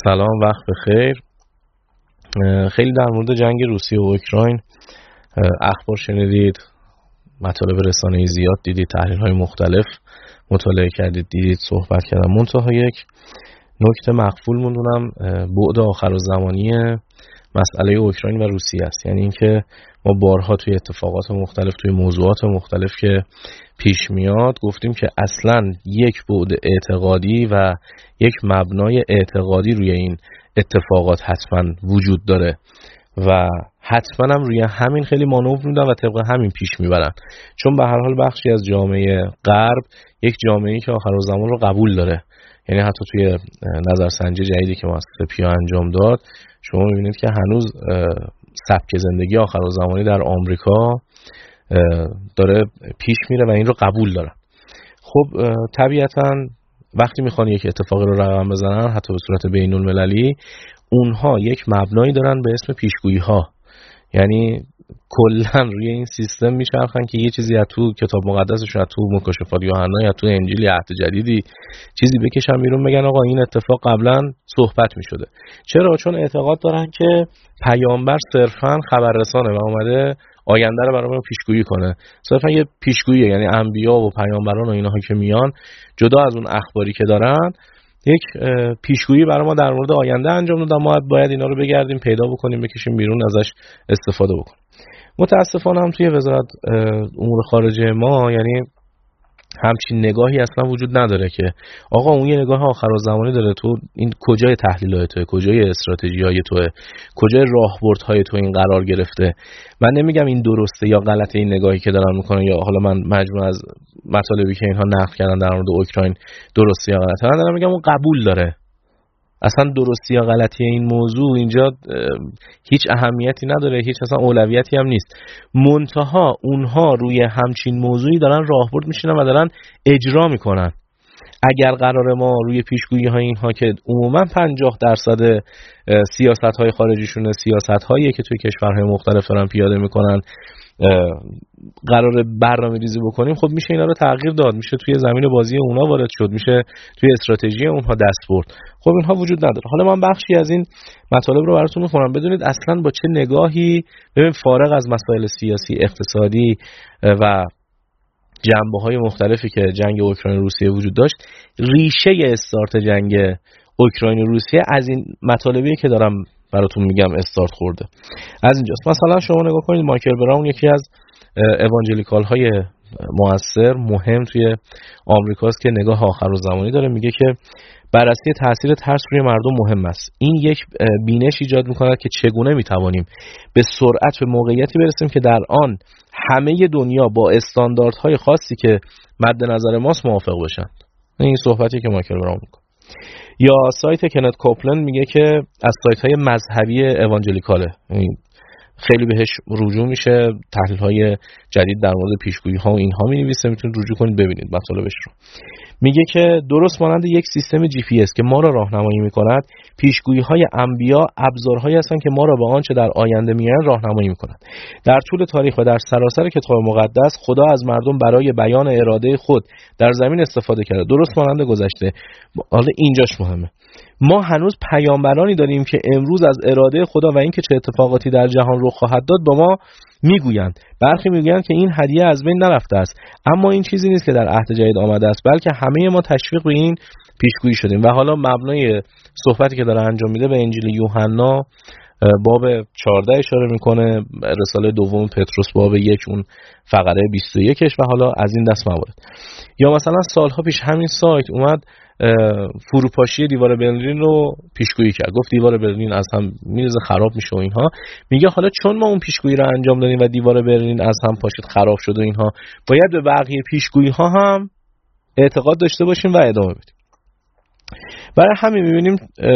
سلام، وقت بخیر. خیلی در مورد جنگ روسیه و اوکراین اخبار شنیدید، مطالب رسانه‌ای زیاد دیدید، تحلیل‌های مختلف مطالعه کردید، دیدید، صحبت کردم. منتها یک نکته مخفول موندونم، بعد آخرالزمانی مسئله اوکراین و روسیه است. یعنی اینکه ما بارها توی اتفاقات مختلف، توی موضوعات مختلف که پیش میاد گفتیم که اصلاً یک بعد اعتقادی و یک مبنای اعتقادی روی این اتفاقات حتما وجود داره و حتما هم روی همین خیلی مانور میدن و طبق همین پیش میبرن، چون به هر حال بخشی از جامعه غرب یک جامعه‌ای که آخرالزمان رو قبول داره. یعنی حتی توی نظرسنجی جدیدی که مؤسسه پیو انجام داد شما میبینید که هنوز سبک زندگی آخرالزمانی در آمریکا داره پیش میره و این رو قبول دارن. خب طبیعتاً وقتی میخوان یک اتفاقی رو رقم بزنن، حتی به صورت بین المللی، اونها یک مبنایی دارن به اسم پیشگویی ها. یعنی کلا روی این سیستم میچرخن که یه چیزی از تو کتاب مقدسشون، از تو مکاشفات یوحنا یا تو انجیل یا عهد جدیدی چیزی بکشن بیرون، بگن آقا این اتفاق قبلا صحبت میشده. چرا؟ چون اعتقاد دارن که پیامبر صرفا خبررسانه و اومده آینده رو برای ما پیشگویی کنه. صرفا یه پیشگوییه، یعنی انبیا و پیامبران و اینها که میان جدا از اون اخباری که دارن یک پیشگویی برای ما در مورد آینده انجام دادن. ما باید اینا رو بگردیم پیدا بکنیم، بکشیم بیرون، ازش استفاده بکنیم. متاسفانه هم توی وزارت امور خارجه ما یعنی همچین نگاهی اصلا وجود نداره که آقا اون یه نگاه آخرالزمانی داره، تو این کجای تحلیل‌های توئه، کجای استراتژی‌های توئه، کجای راهبردهای تو این قرار گرفته. من نمیگم این درسته یا غلطه این نگاهی که دارن میکنن، یا حالا من مجموع از مطالبی که اینها نقل کردن در مورد اوکراین درسته یا غلطه، من دارم میگم اون قبول داره. اصلا درستی یا غلطی این موضوع اینجا هیچ اهمیتی نداره، هیچ اصلا اولویتی هم نیست. منتها اونها روی همچین موضوعی دارن راهبرد میشینن و دارن اجرا میکنن. اگر قرار ما روی پیشگویی های اینها که عموما 50% سیاست های خارجیشون سیاست هایی که توی کشورهای مختلف دارن پیاده میکنن قرار برنامه ریزی بکنیم، خب میشه اینا رو تغییر داد، میشه توی زمین بازی اونا وارد شد، میشه توی استراتژی اونها دست برد. خب اینها وجود نداره. حالا من بخشی از این مطالب رو براتون میخونم بدونید اصلا با چه نگاهی، ببین فارغ از مسائل سیاسی، اقتصادی و جنبه‌های مختلفی که جنگ اوکراین و روسیه وجود داشت، ریشه استارت جنگ اوکراین و روسیه از این مطالبی که دارم براتون میگم استارت خورده. از اینجاست. مثلا شما نگاه کنید، مایکل براون یکی از اوانجلیکال های مؤثر مهم توی آمریکاست که نگاه آخرالزمانی داره. میگه که بررسی تاثیر ترس روی مردم مهم است. این یک بینش ایجاد میکند که چگونه میتوانیم به سرعت به موقعیتی برسیم که در آن همه دنیا با استانداردهای خاصی که مد نظر ماست موافق بشن. این صحبتی که مایکل براون میکنه. یا سایت کنت کوپلند میگه که از سایت‌های مذهبی اوانجلیکاله، خیلی بهش رجوع میشه، تحلیل‌های جدید در مورد پیشگویی‌ها و اینها می‌نویسه، میتونید رجوع کنید ببینید مطالبش رو. میگه که درست مانند یک سیستم جی پی اس که ما را راهنمایی می‌کند، پیشگویی‌های انبیا ابزارهایی هستند که ما را به آنچه در آینده می‌آید راهنمایی می‌کنند. در طول تاریخ و در سراسر کتاب مقدس خدا از مردم برای بیان اراده خود در زمین استفاده کرده، درست مانند گذشته. حالا اینجاش مهمه. ما هنوز پیامبرانی داریم که امروز از اراده خدا و اینکه چه اتفاقاتی در جهان رخ خواهد داد با ما میگویند. برخی میگویند که این هدیه از بین نرفته است، اما این چیزی نیست که در عهد جدید آمده است، بلکه همه ما تشویق به این پیشگویی شدیم. و حالا مبنای صحبتی که داره انجام میده به انجیل یوحنا باب 14 اشاره میکنه، رساله دوم پتروس باب 1 اون فقره 21ش و حالا از این دست موارد. یا مثلا سالها پیش همین سایت اومد فروپاشی دیوار برلین رو پیشگویی کرد، گفت دیوار برلین از هم میرزه، خراب میشه و اینها. میگه حالا چون ما اون پیشگویی رو انجام دادیم و دیوار برلین از هم پاشید، خراب شد و اینها، باید به بقیه پیشگویی ها هم اعتقاد داشته باشیم و ادامه بدیم. برای همین میبینیم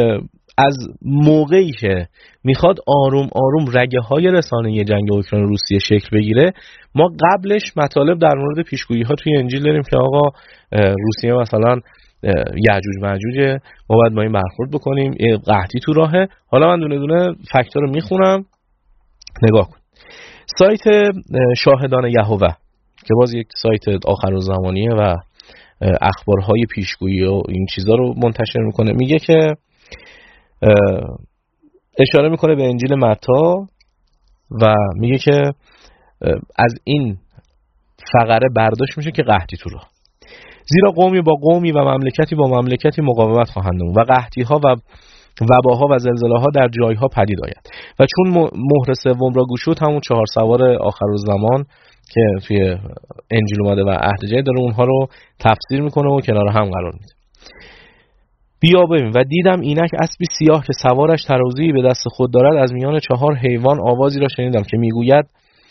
از موقعی که میخواد آروم آروم رگه های رسانه‌ای جنگ اوکراین و روسیه شکل بگیره، ما قبلش مطالب در مورد پیشگویی ها توی انجیل داریم که آقا روسیه مثلا یعجوج ماجوجه، ما باید با این برخورد بکنیم، قحطی تو راهه. حالا من دونه دونه فکت‌ها رو میخونم، نگاه کن. سایت شاهدان یهوه که باز یک سایت آخرالزمانیه و اخبارهای پیشگویی و این چیزا رو منتشر میکنه، میگه که اشاره میکنه به انجیل متی و میگه که از این فقره برداشت میشه که قحطی تو راه، زیرا قومی با قومی و مملکتی با مملکتی مقاومت خواهند نمود و قحطی ها و وباها و زلزله ها در جایها پدید آید و چون مهر سوم را گشود، همون 4 سوار آخرالزمان که توی انجیل اومده و عهد جدید داره اونها رو تفسیر میکنه و کنار هم قرار میده. بیا ببین و دیدم اینک اسبی سیاه که سوارش ترازویی به دست خود دارد، از میان 4 حیوان آوازی را شنیدم که میگوید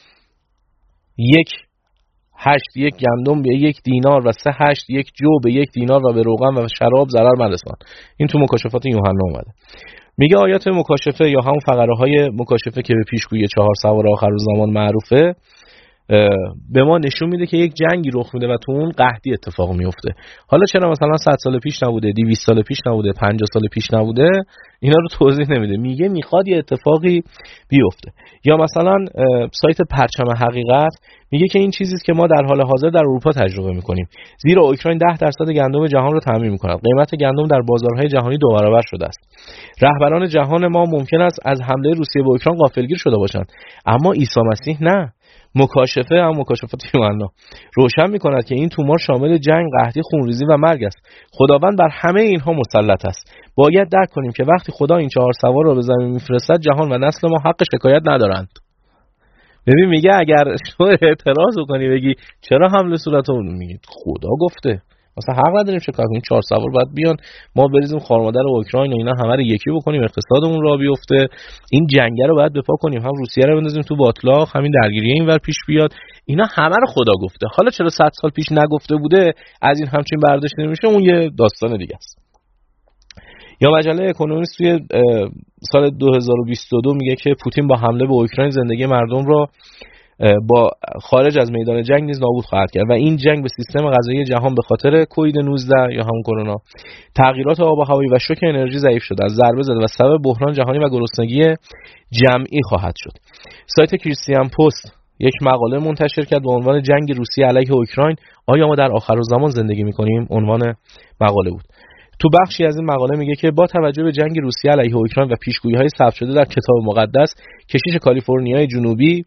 1.8 یک گندم به 1 دینار و 3.8 یک جو به 1 دینار و به روغن و شراب ضرر مرسان. این تو مکاشفات یوحنا اومده. میگه آیات مکاشفه یا همون فقره های مکاشفه که به پیشگویی 4 سوار آخرالزمان معروفه به ما نشون میده که یک جنگی رخ میده و تو اون قحطی اتفاق میفته. حالا چرا مثلا 100 سال پیش نبوده، 200 سال پیش نبوده، 50 سال پیش نبوده، اینا رو توضیح نمیده. میگه میخواد یه اتفاقی بیفته. یا مثلا سایت پرچم حقیقت میگه که این چیزی است که ما در حال حاضر در اروپا تجربه میکنیم، زیرا اوکراین 10% گندم جهان رو تامین میکند. قیمت گندم در بازارهای جهانی 2 برابر شده است. رهبران جهان ما ممکن است از حمله روسیه به اوکراین غافلگیر شده باشند، اما عیسی مسیح نه. مکاشفه هم مکاشفات یوحنا روشن میکند که این تومار شامل جنگ، قحطی، خونریزی و مرگ است. خداوند بر همه اینها مسلط است. باید درک کنیم که وقتی خدا این 4 سوار را به زمین میفرستد، جهان و نسل ما حق شکایت ندارند. ببین میگه اگر شما اعتراض کنی بگی چرا حمله صورت اون، میگید خدا گفته، مثلا حق نداریم شکایت کنیم. 4 سوار باید بیان ما بریزیم خارمادر اوکراین و اینا همه رو یکی بکنیم، اقتصادمون را بیفته، این جنگه رو باید بپا کنیم، هم روسیه رو بندازیم تو باطلاق، همین درگیری اینور پیش بیاد. اینا همه رو خدا گفته. حالا چرا 100 سال پیش نگفته بوده، از این همچین برداشت نمیشه، اون یه داستان دیگه است. یا مجله اکونومیست توی سال 2022 میگه که پوتین با حمله به اوکراین زندگی مردم را با خارج از میدان جنگ نیز نابود خواهد کرد و این جنگ به سیستم غذایی جهان به خاطر کووید 19 یا همون کرونا، تغییرات آب و هوایی و شوک انرژی ضعیف شده، از ضربه زده و سبب بحران جهانی و گرسنگی جمعی خواهد شد. سایت کریستیان پست یک مقاله منتشر کرد با عنوان جنگ روسیه علیه اوکراین، آیا ما در آخرالزمان زندگی می‌کنیم؟ عنوان مقاله بود. تو بخشی از این مقاله میگه که با توجه به جنگ روسیه علیه اوکراین و پیشگویی‌های ثبت شده در کتاب مقدس، کشیش کالیفرنیای جنوبی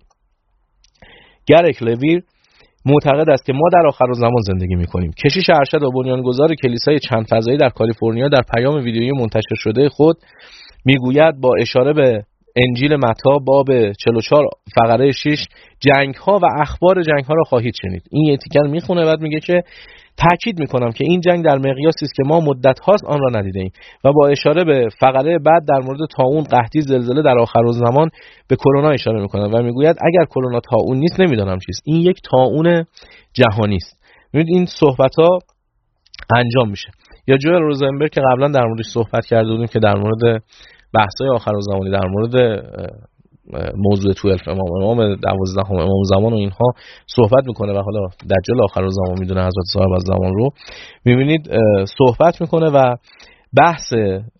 گرک لویر معتقد است که ما در آخرالزمان زندگی می‌کنیم. کشیش ارشد و بنیانگذار کلیسای چند فضایی در کالیفرنیا در پیام ویدیویی منتشر شده خود میگوید با اشاره به انجیل متی باب 44 فقره 6 جنگ‌ها و اخبار جنگ‌ها را خواهید شنید. این یه تیکر میخونه بعد میگه که تأکید میکنم که این جنگ در مقیاسی است که ما مدت هاست آن را ندیدیم و با اشاره به فقره بعد در مورد طاعون، قحطی، زلزله در آخرالزمان به کرونا اشاره میکنه و میگوید اگر کرونا طاعون نیست نمیدانم چیست. این یک طاعون جهانی است. ببینید این صحبت ها انجام میشه. یا جوئل روزنبرگ که قبلا در موردش صحبت کرده بودیم که در مورد بحث‌های آخرالزمانی، در مورد موضوع 12 امام 12 امام زمان و اینها صحبت میکنه و حالا دجال آخرالزمان میدونه حضرت صاحب از زمان رو میبینید صحبت میکنه و بحث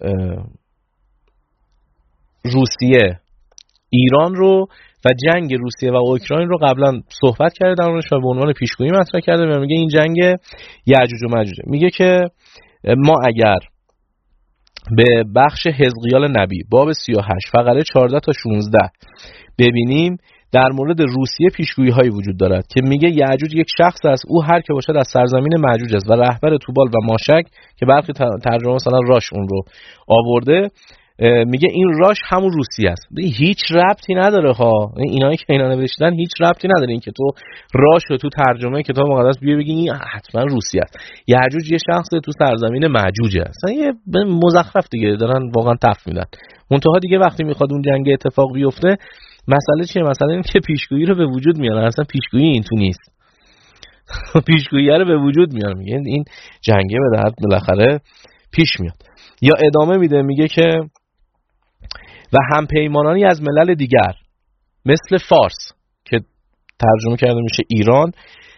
روسیه ایران رو و جنگ روسیه و اوکراین رو قبلا صحبت کرده در اونش و به عنوان پیشگویی مطرح کرده و میگه این جنگ یأجوج و مأجوج. میگه که ما اگر به بخش حزقیال نبی باب 38 فقره 14 تا 16 ببینیم در مورد روسیه پیشگویی هایی وجود دارد که میگه یأجوج یک شخص است، او هر که باشد از سرزمین مأجوج است و رهبر توبال و ماشک که برخی ترجمه مثلا راش اون رو آورده، میگه این راش همون روسیه است. هیچ ربطی نداره ها، اینایی که اینا نوشتن هیچ ربطی نداره این که تو راش رو تو ترجمه کتاب مقدس بیا بگی این حتما روسیه است. یأجوج یه شخص تو سرزمین مأجوج است. یه مزخرف دیگه دارن واقعا تف میدن. منتها دیگه وقتی میخواد اون جنگ اتفاق بیفته مسئله چیه؟ مسئله اینه که پیشگویی رو به وجود میارن. اصلا پیشگویی این تو نیست. پیشگویی رو به وجود میارن، میگن این جنگه به درد بالاخره پیش میاد. یا ادامه میده میگه که و همپیمانانی از ملل دیگر مثل فارس که ترجمه کرده میشه ایران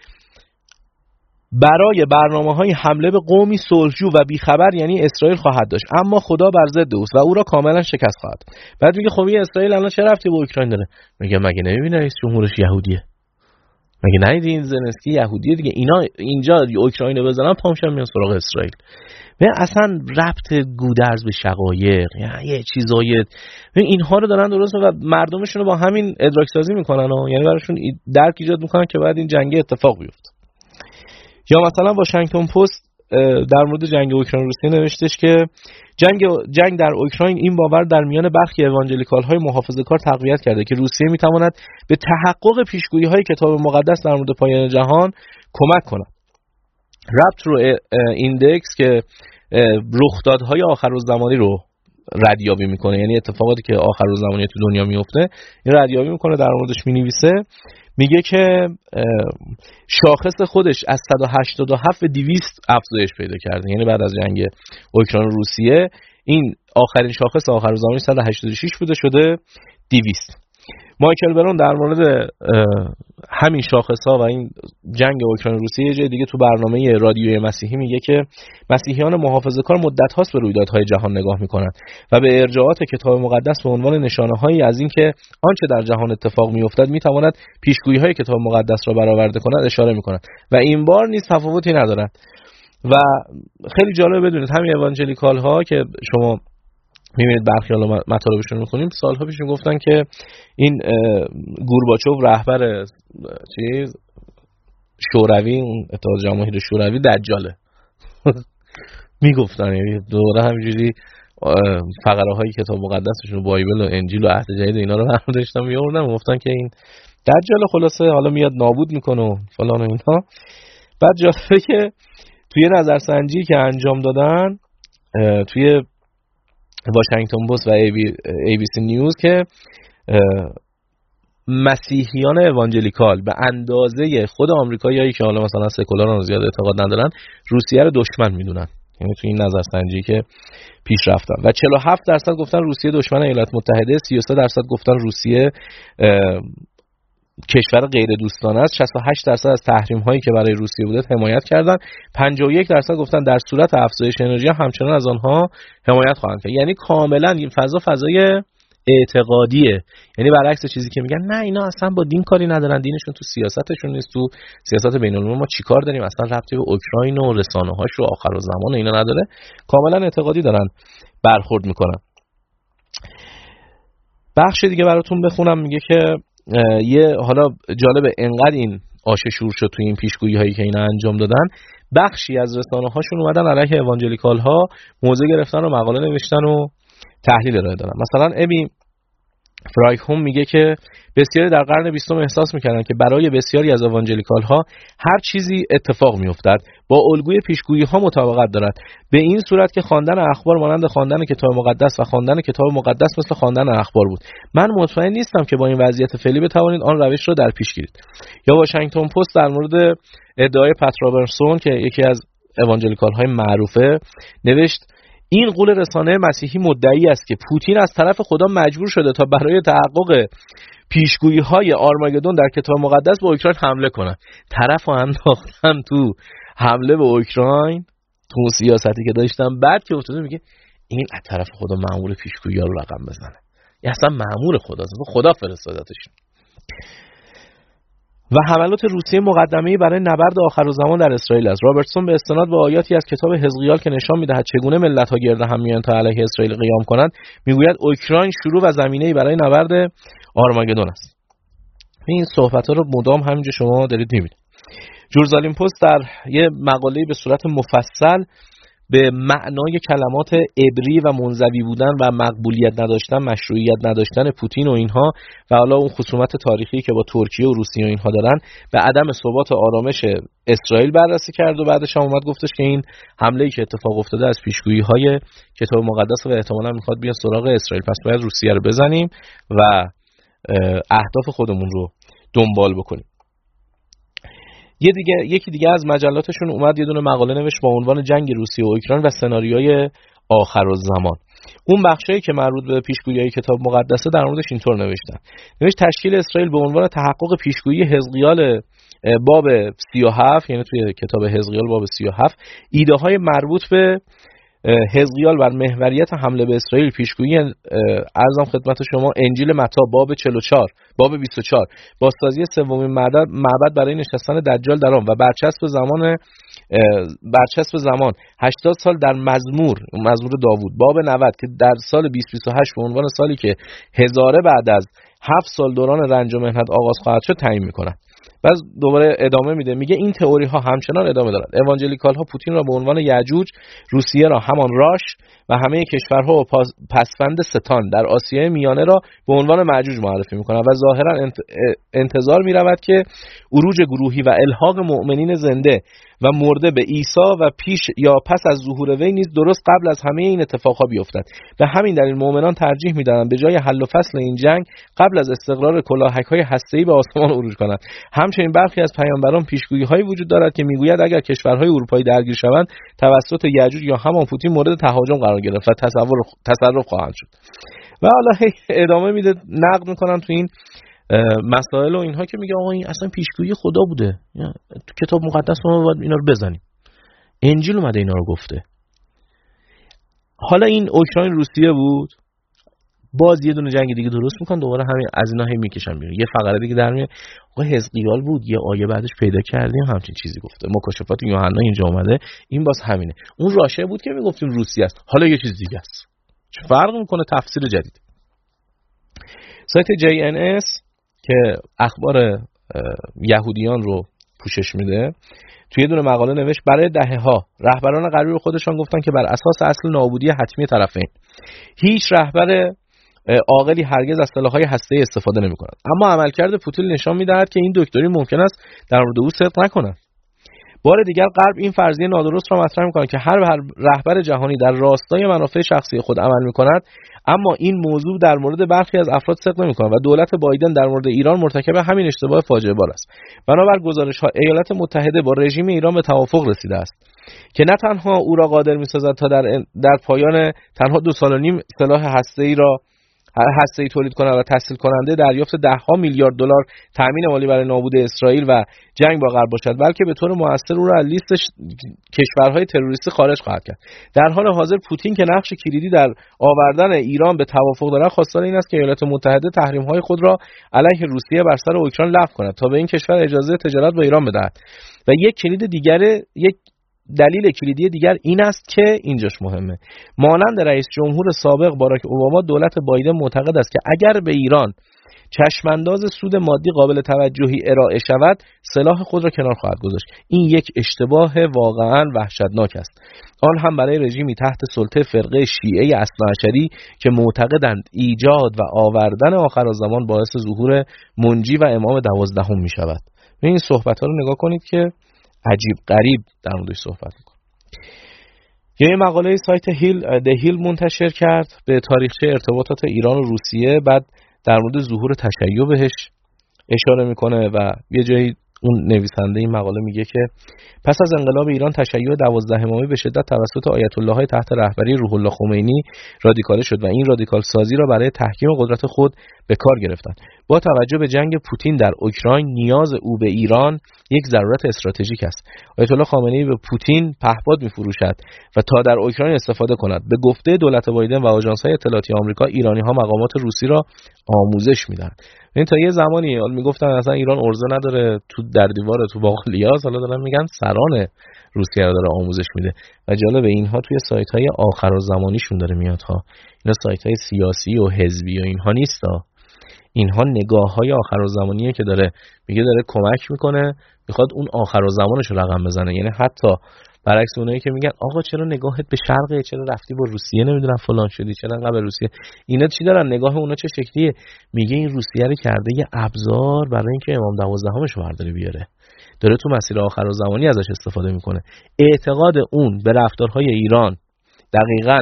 برای برنامه‌های حمله به قومی صلحجو و بیخبر یعنی اسرائیل خواهد داشت، اما خدا بر ضد اوست و او را کاملا شکست خواهد. بعد میگه خب این اسرائیل الان چه ربطی به اوکراین داره؟ میگه مگه نمی‌بینی رئیس جمهورش یهودیه؟ مگه ندیدی این زلنسکی یهودیه دیگه، اینا اینجا اوکراین رو بزنن پامشن میان سراغ اسرائیل. اصلا ربط گودرز به شقایق یه چیزای اینها رو دارن درست و مردمشون رو با همین ادراک سازی میکنن و یعنی براشون درک ایجاد میکنن که باید این جنگ اتفاق بیفته. یا مثلا واشنگتن پست در مورد جنگ اوکراین روسیه نوشتش که جنگ در اوکراین این باور در میان برخی اوانجلیکال های محافظه‌کار تقویت کرده که روسیه میتواند به تحقق پیشگویی های کتاب مقدس در مورد پایان جهان کمک کند. ربط رو ایندکس که رخدادهای آخرالزمانی رو ردیابی میکنه، یعنی اتفاقاتی که آخرالزمانی تو دنیا میفته این ردیابی میکنه، در موردش مینویسه، میگه که شاخص خودش از 187 به 200 افزایش پیدا کرده، یعنی بعد از جنگ اوکراین و روسیه این آخرین شاخص آخرالزمانی 186 بوده شده 200. مایکل برون در مورد همین شاخص‌ها و این جنگ اوکراین روسیه یه جای دیگه تو برنامه رادیوی مسیحی میگه که مسیحیان محافظه‌کار مدت‌هاست به رویدادهای جهان نگاه می‌کنند و به ارجاعات کتاب مقدس به عنوان نشانه‌هایی از اینکه آنچه در جهان اتفاق می‌افتد می‌تواند پیشگویی‌های کتاب مقدس را برآورده کند اشاره می‌کنند و این بار نیز تفاوتی ندارد. و خیلی جالب بدونید همین اوانجلیکال‌ها که شما میبینید برخی حالا مطالبشون رو می‌خونیم، سالها پیش میگفتن که این گورباچوف رهبر شوروی، اون اتحاد جماهیر شوروی دجاله. میگفتن یعنی دوره همینجوری فقره های کتاب مقدسشون بایبل و انجیل و عهد جدید اینا رو برداشتن میآوردن میگفتن که این دجال خلاصه حالا میاد نابود میکنه و فلان و اینها. بعد جالبه که توی نظرسنجی که انجام دادن توی واشنگتن پست و ABC نیوز که مسیحیان اوانجلیکال به اندازه خود آمریکاییایی که حالا مثلا سکولارن زیاد اعتقاد ندارن روسیه رو دشمن میدونن، یعنی تو این نظرسنجی که پیش رفتن و 47% گفتن روسیه دشمن ایالات متحده، 33% گفتن روسیه کشور غیر دوستانه است، 68% از تحریم هایی که برای روسیه بوده حمایت کردن، 51% گفتن در صورت افزایش انرژی همچنان از آنها حمایت خواهند کرد. یعنی کاملا این فضای اعتقادیه، یعنی برعکس چیزی که میگن نه اینا اصلا با دین کاری ندارن، دینشون تو سیاستشون نیست، تو سیاست بین المللی ما چیکار داریم، اصلا ربطی به اوکراین و رسانه‌هاش و آخرالزمان اینا نداره، کاملا اعتقادی دارن برخورد میکنن. بخش دیگه براتون بخونم، میگه که یه حالا جالبه انقدر این آشه شور شد تو این پیشگویی هایی که اینا انجام دادن، بخشی از رسانه هاشون اومدن علیه اوانجلیکال ها موضع گرفتن و مقاله نوشتن و تحلیل ارائه دادن. مثلا امی فرایکوم میگه که بسیاری در قرن 20 احساس میکردن که برای بسیاری از اوانجلیکال ها هر چیزی اتفاق میافتد با الگوی پیشگویی ها مطابقت دارد، به این صورت که خواندن اخبار مانند خواندن کتاب مقدس و خواندن کتاب مقدس مثل خواندن اخبار بود. من مطمئن نیستم که با این وضعیت فعلی بتوانید آن روش را در پیش گیرید. یا واشنگتن پست در مورد ادعای پات رابرتسون که یکی از اوانجلیکال های معروفه نوشت این قول رسانه مسیحی مدعی است که پوتین از طرف خدا مجبور شده تا برای تحقق پیشگویی‌های آرماگدون در کتاب مقدس به اوکراین حمله کنه. طرفو انداختن تو حمله به اوکراین، تو سیاستی که داشتن، بعد که افتاده میگه این از طرف خدا مأمور پیشگویی‌ها رو رقم بزنه. این اصلا مأمور خداست، خدا فرستادتش. و حملات روسیه مقدمه‌ای برای نبرد آخرالزمان در اسرائیل است. رابرتسون به استناد به آیاتی از کتاب حزقیال که نشان می‌دهد چگونه ملت‌ها گرد هم میان تا علیه اسرائیل قیام کنند، میگوید اوکراین شروع و زمینه‌ای برای نبرد آرماگدون است. این صحبت‌ها رو مدام همینجا شما دارید می‌بینید. جورزالیم پست در یه مقاله‌ای به صورت مفصل به معنای کلمات عبری و منزوی بودن و مقبولیت نداشتن، مشروعیت نداشتن پوتین و اینها و حالا اون خصومت تاریخی که با ترکیه و روسیه و اینها دارن به عدم ثبات آرامش اسرائیل بررسی کرد و بعدش هم اومد گفتش که این حمله‌ای که اتفاق افتاده از پیشگویی‌های کتاب مقدس و احتمالاً میخواد بیاد سراغ اسرائیل، پس باید روسیه رو بزنیم و اهداف خودمون رو دنبال بکنیم. یکی دیگه از مجلاتشون اومد یه دونه مقاله نوشت با عنوان جنگ روسیه و اوکراین و سناریوی آخرالزمان. اون بخشایی که مربوط به پیشگویی‌های کتاب مقدسه در موردش اینطور نوشت تشکیل اسرائیل به عنوان تحقق پیشگویی حزقیال باب 37، یعنی توی کتاب حزقیال باب 37 ایده های مربوط به حزقیال بر محوریت حمله به اسرائیل پیشگویی ارزم خدمت شما انجیل متی باب 44 باب 24 بازسازی سومین معبد برای نشستن دجال در آن و برچسب زمان 80 سال در مزمور داوود باب 90 که در سال 2028 به عنوان سالی که هزاره بعد از 7 سال دوران رنج و محنت آغاز خواهد شد تعیین میکنن. بعد دوباره ادامه میده، میگه این تئوری ها همچنان ادامه دارد. اوانجلیکال ها پوتین را به عنوان یعجوج، روسیه را همان راش و همه کشورها و پسفند ستان در آسیای میانه را به عنوان معجوج معرفی میکنند و ظاهرا انتظار میرود که عروج گروهی و الحاق مؤمنین زنده و مرده به عیسی و پیش یا پس از ظهور وی نیز درست قبل از همه این اتفاقها بیفتد. به همین دلیل مؤمنان ترجیح میدادند به جای حل و فصل این جنگ قبل از استقرار کلاهک‌های هسته‌ای به آسمان عروج کنند. همچنین برخی از پیامبران پیشگویی‌هایی وجود دارد که میگوید اگر کشورهای اروپایی درگیر شوند توسط یعجوج یا همان پوتین مورد تهاجم قرار گرفت و تصرف خواهند شد. و حالا ادامه میده نقد میکنن تو این مسائل و اینها که میگه آقا این اصلا پیشگویی خدا بوده، تو کتاب مقدس ما باید اینا رو بزنیم، انجیل اومده اینا رو گفته. حالا این اوکراین روسیه بود، باز یه دونه جنگ دیگه درست میکنن، دوباره همین از اینا میکشن بیرون. یه فقره دیگه در میاد آقا حزقیال بود، یه آیه بعدش پیدا کردیم همچین چیزی گفته، مکاشفات یوحنا اینجا اومده، این باز همینه. اون راشه بود که میگفتیم روسیه است، حالا یه چیز دیگه است. چه فرق میکنه؟ تفسیر جدید. سایت JNS که اخبار یهودیان رو پوشش میده توی یه دونه مقاله نوشت برای دهه‌ها رهبران غربی خودشان گفتن که بر اساس اصل نابودی حتمی طرفین هیچ رهبر عاقلی هرگز از سلاح‌های هسته‌ای استفاده نمی‌کند. اما عملکرد پوتین نشان می‌دهد که این دکترین ممکن است در مورد او صدق نکند. بار دیگر غرب این فرضیه نادرست را مطرح می‌کند که هر رهبر جهانی در راستای منافع شخصی خود عمل می‌کند، اما این موضوع در مورد برخی از افراد صدق نمی‌کند و دولت بایدن در مورد ایران مرتکب همین اشتباه فاجعه بار است. بنابر گزارش‌ها ایالات متحده با رژیم ایران به توافق رسیده است که نه تنها او را قادر می‌سازد تا در پایان تنها 2 سال و نیم سلاح هسته‌ای تولید کند و تسهیل کننده دریافت ده‌ها میلیارد دلار تامین مالی برای نابود اسرائیل و جنگ با غرب باشد، بلکه به طور مؤثر او را از لیست کشورهای تروریستی خارج خواهد کرد. در حال حاضر پوتین که نقش کلیدی در آوردن ایران به توافق دارد، خواستار این است که ایالات متحده تحریم‌های خود را علیه روسیه بر سر اوکراین لغو کند تا به این کشور اجازه تجارت با ایران بدهد. و یک دلیل کلیدی دیگر این است که اینجاش مهمه، مانند رئیس جمهور سابق باراک اوباما، دولت بایدن معتقد است که اگر به ایران چشمانداز سود مادی قابل توجهی ارائه شود، سلاح خود را کنار خواهد گذاشت. این یک اشتباه واقعا وحشتناک است، آن هم برای رژیمی تحت سلطه فرقه شیعه اثنی‌عشری که معتقدند ایجاد و آوردن آخرالزمان باعث ظهور منجی و امام 12 می شود. این صحبت‌ها رو نگاه کنید که عجیب غریب در موردش صحبت میکنه. یه مقاله سایت هیل منتشر کرد به تاریخچه ارتباطات ایران و روسیه، بعد در مورد ظهور تشیع بهش اشاره میکنه و یه جایی اون نویسنده این مقاله میگه که پس از انقلاب ایران تشیع 12 امامی به شدت توسط آیت الله های تحت رهبری روح الله خمینی رادیکاله شد و این رادیکال سازی را برای تحکیم قدرت خود به کار گرفتند. با توجه به جنگ پوتین در اوکراین، نیاز او به ایران یک ضرورت استراتژیک است. آیت الله خامنه‌ای به پوتین پهپاد می‌فروشد و تا در اوکراین استفاده کند. به گفته دولت بایدن و آژانس‌های اطلاعاتی آمریکا، ایرانی‌ها مقامات روسی را آموزش میدن. این تا یه زمانی میگفتن اصلا ایران ارزه نداره تو در دیوار تو باقلیاس، حالا دارن میگن سران روسیه رو داره آموزش میده. و جالب اینها توی سایت‌های آخرالزمانیشون داره میاد ها. اینا سایت‌های سیاسی و حزبی و اینها نیست ها. اینها نگاه‌های آخرالزمانیه که داره میگه داره کمک میکنه، میخواد اون آخرالزمانش رو رقم بزنه. یعنی حتی برعکس اونایی که میگن آقا چرا نگاهت به شرقه، چرا رفتی با روسیه نمیدونم فلان شدی، چرا انقدر به روسیه، اینا چی دارن، نگاه اونا چه شکلیه؟ میگه این روسیه رو کرده یه ابزار برای اینکه امام 12 رو برداره بیاره، داره تو مسیر آخرالزمانی ازش استفاده میکنه. اعتقاد اون به رفتارهای ایران دقیقاً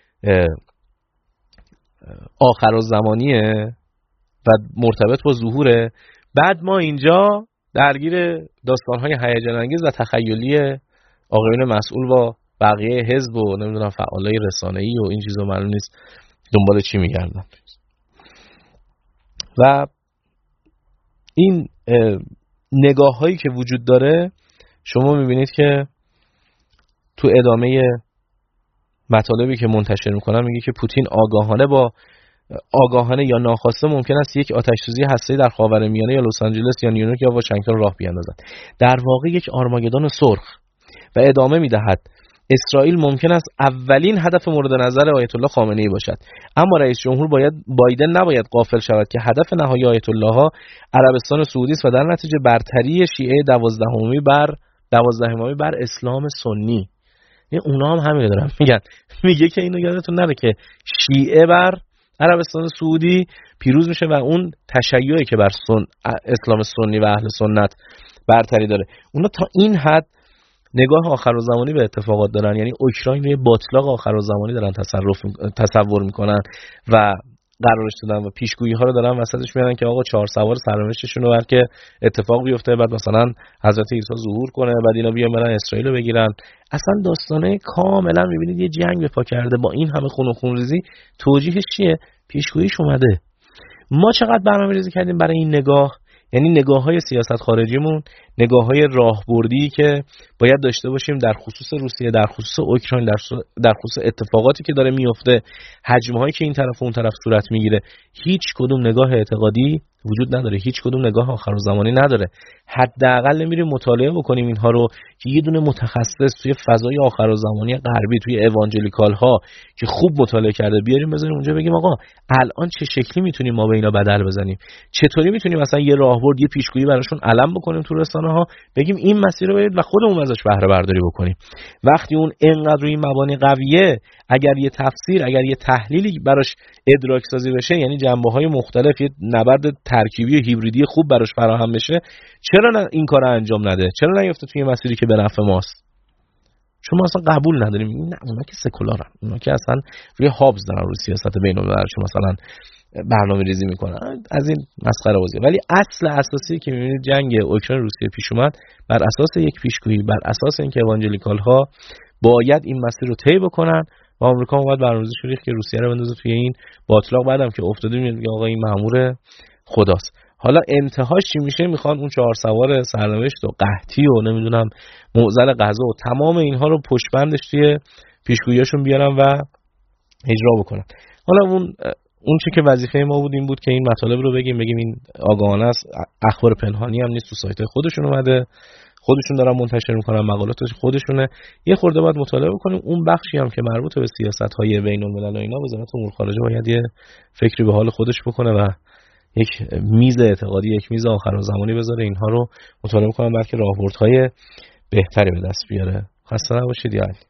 آخرالزمانیه و مرتبط با ظهوره. بعد ما اینجا درگیر داستان‌های هیجان انگیز و تخیلی آقایون مسئول و بقیه حزب و نمیدونم فعالای رسانه‌ای و این چیزا معلوم نیست دنبال چی میگردن. و این نگاه‌هایی که وجود داره شما میبینید که تو ادامه مطالبی که منتشر میکنن میگه که پوتین آگاهانه یا ناخواسته ممکن است یک آتش‌سوزی هسته‌ای در خاورمیانه یا لس آنجلس یا نیویورک یا واشنگتن راه بیاندازد. در واقع یک آرماگدون سرخ. و ادامه میدهد اسرائیل ممکن است اولین هدف مورد نظر آیت الله خامنه‌ای باشد، اما رئیس جمهور بایدن نباید غافل شود که هدف نهایی آیت الله ها عربستان سعودی است و در نتیجه برتری شیعه 12 بر اسلام سنی. اونا هم همین دارن میگن، میگه که اینو یادتون نره که شیعه بر عربستان سعودی پیروز میشه و اون تشیعی که بر اسلام سنی و اهل سنت برتری داره. اونا تا این حد نگاه آخرالزمانی به اتفاقات دارن، یعنی اوکراین یه باطلاق آخرالزمانی دارن تصور میکنن و قرارش دادن و پیشگویی ها رو دارن وسطش میارن که آقا 4 سوار سرنوشتشون رو بلکه اتفاق بیفته، بعد مثلا حضرت عیسی ظهور کنه، بعد اینا بیان برن اسرائیل رو بگیرن. اصلا داستانه کاملا میبینید یه جنگ به پا کرده با این همه خون و خونریزی. توجیهش چیه؟ پیشگوییش اومده. ما چقدر برنامه‌ریزی کردیم برای این نگاه، یعنی نگاه‌های سیاست خارجیمون، نگاه‌های راهبردی که باید داشته باشیم در خصوص روسیه، در خصوص اوکراین، در خصوص اتفاقاتی که داره میفته، حجم‌هایی که این طرف و اون طرف صورت میگیره. هیچ کدوم نگاه اعتقادی وجود نداره، هیچ کدوم نگاه آخرالزمانی نداره. حداقل نمیریم مطالعه بکنیم اینها رو که یه دونه متخصص توی فضای آخرالزمانی غربی، توی اوانجلیکال ها که خوب مطالعه کرده بیاریم بذاریم اونجا بگیم آقا الان چه شکلی میتونیم ما به اینا بدل بزنیم، چطوری میتونیم مثلا یه راهبرد، یه پیشگویی براشون علم بکنیم تو رسانه ها، بگیم این مسیر رو برید و خودمون ازش بهره برداری بکنیم. وقتی اون اینقدر روی مبانی قویه، اگر یه تفسیر، اگر یه تحلیلی براش ادراک سازی بشه، یعنی جنبه‌های مختلف، یه نبرد ترکیبی و هیبریدی خوب براش فراهم بشه، چرا نه این کارو انجام نده؟ چرا نیفته توی مسیری که به نفع ماست؟ چون ما اصلا قبول نداریم. نه، اونا که سکولارن، اونا که اصلا روی هابز دارن، روی سیاست بین‌المللی مثلا برنامه‌ریزی میکنن از این مسخره بازی. ولی اصل اساسی که می‌بینید جنگ اوکراین روسیه پیش اومد بر اساس یک پیشگویی، بر اساس اینکه اوانجلیکال ها باید این مسیر رو طی بکنن و آمریکا اومد برنامه‌ریزی ریخت که روسیه رو بندازه توی این باطلاق. بعدم که افتاده میگه آقا این مأمور خداست. حالا انتهاش چی میشه؟ میخوان اون 4 سوار سرنوشت و قحطی و نمیدونم معضل غذا و تمام اینها رو پشتبندش توی پیشگوییاشون بیارن و اجرا بکنن. حالا اون چه که وظیفه ما بود این بود که این مطالب رو بگیم این آگاهانه است، اخبار پنهانی هم نیست، تو سایت خودشون اومده، خودشون دارن منتشر میکنن، مقالاتش خودشونه. یه خورده باید مطالعه بکنیم. اون بخشی هم که مربوط به سیاست‌های بین‌الملل و اینا، وزارت امور خارجه باید یه فکری به حال خودش بکنه و یک میز اعتقادی، یک میز آخرالزمانی بذاره، اینها رو مطالعه کنن، بلکه راهبردهای بهتری به دست بیاره. خسته نباشید.